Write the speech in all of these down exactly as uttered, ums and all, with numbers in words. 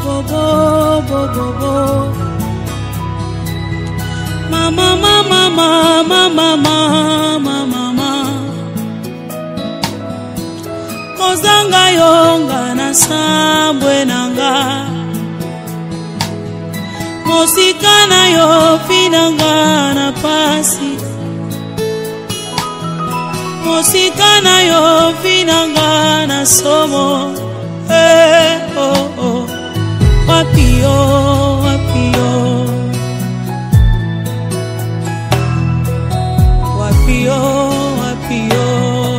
bo bo bo bo bo. Mama mama mama mama mama mama. Kozanga yonga na sambwe nanga. Mosikana yo finanga na pasi. Mosikana yo finanga na somo. Eh oh oh. Wapio wapio. Wapio wapio.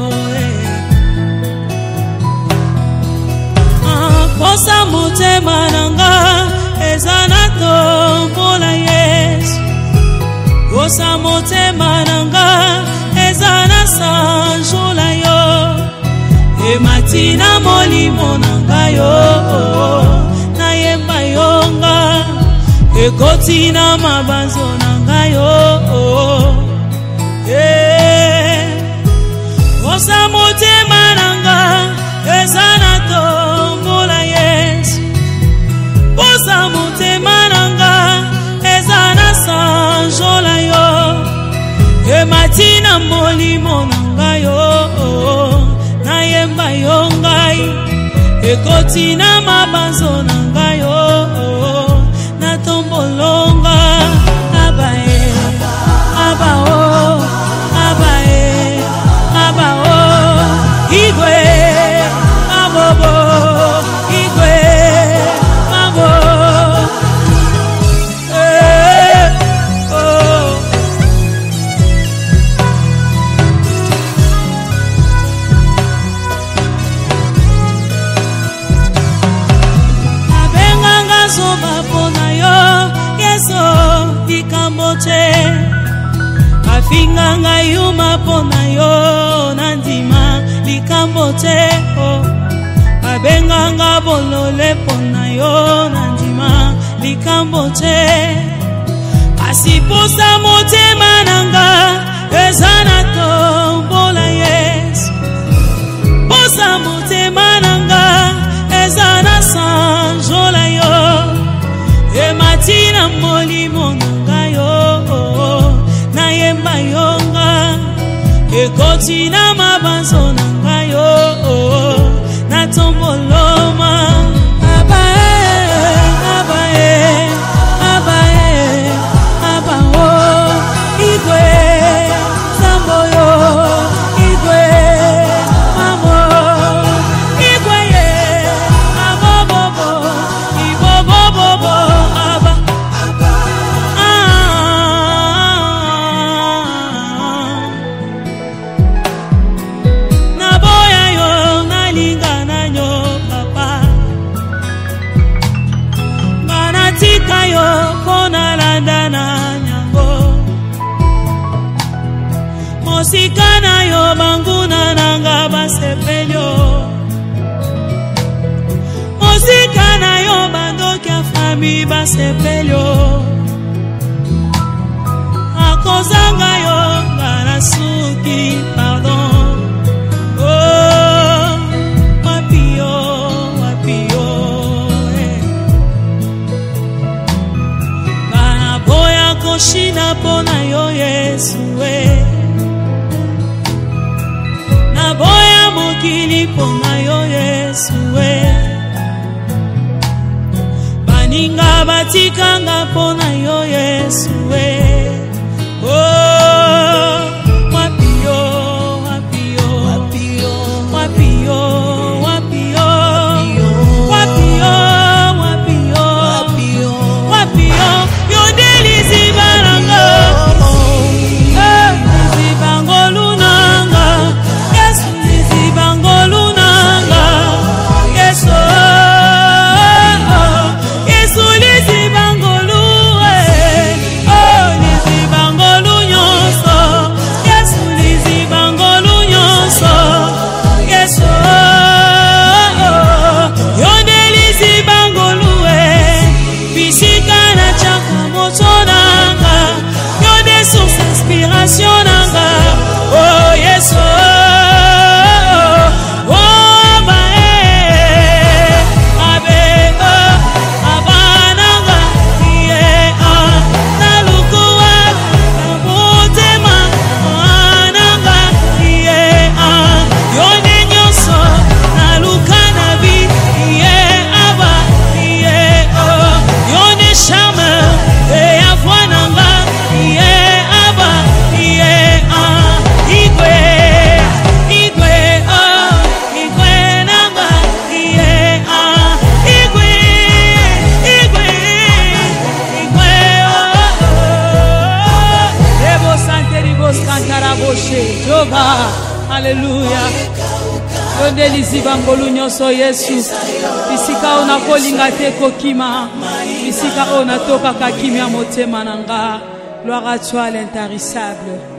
Eh. Ah kosa mutema nanga. Ezanato mola Yesu. Kosa motema nanga. Ezana sanjola yo. E matina molimo nanga yo. Na yemba yonga. E kotina mabanzo nanga yo. E kosa motema nanga. Ezanato mola Yesu. Kosa motema nanga. Ezana sanjola yo. E matina molimo nanga yo. Na yemba yongai. E kotina mabanzo nanga yo. Na tombolonga. Abae, abao, abae, abao. Igwe, abobo, igwe, abo. Eh, oh. Abenganga soba pona yo, yeso ikamboche. Afinganga yuma pona yo, nandima likamboche. Oh. Abenganga bolole pona yo, nandima likamboche. Asiposa motema nanga, ezana tombola Yesu. Posa motema nanga, ezana sanjola yo. E matina molimo nanga yo. Na yemba yonga. E kotina mabanzo nanga yo. Na tomboloma. Abae, abae, abae, abao. Igwe, samboyo. Igwe, amo. Igwe ye, abobobo. Ibobobobo, aba. Ah. Naboya yo, nalinga nanyo, papa. Manatika yo, kona landa na nyango. Mosikana yo, banguna nanga basepelyo. Mosikana yo, bandokia fami basepelyo. Akozanga yo, garasuki, pardon. Oh, wapio, wapio, eh. Bana boya koshina pona yo Yesu, eh. Na boya mokili pona yo Yesu, eh. Baninga batikanga pona yo Yesu, eh. Oh, wapio, wapio, wapio, wapio, wapio, wapio, wapio, wapio, yodeli zibaranga, eh, zibangolunanga, Yesu zibangolunanga, Yesu, Yesu zibangolu, eh. Alléluia. Yonde liziba ngolu nyoso Yesu. Bisika ona kolinga te kokima. Bisika ona toka kakimia motema nanga. Gloire à toi l'intarissable.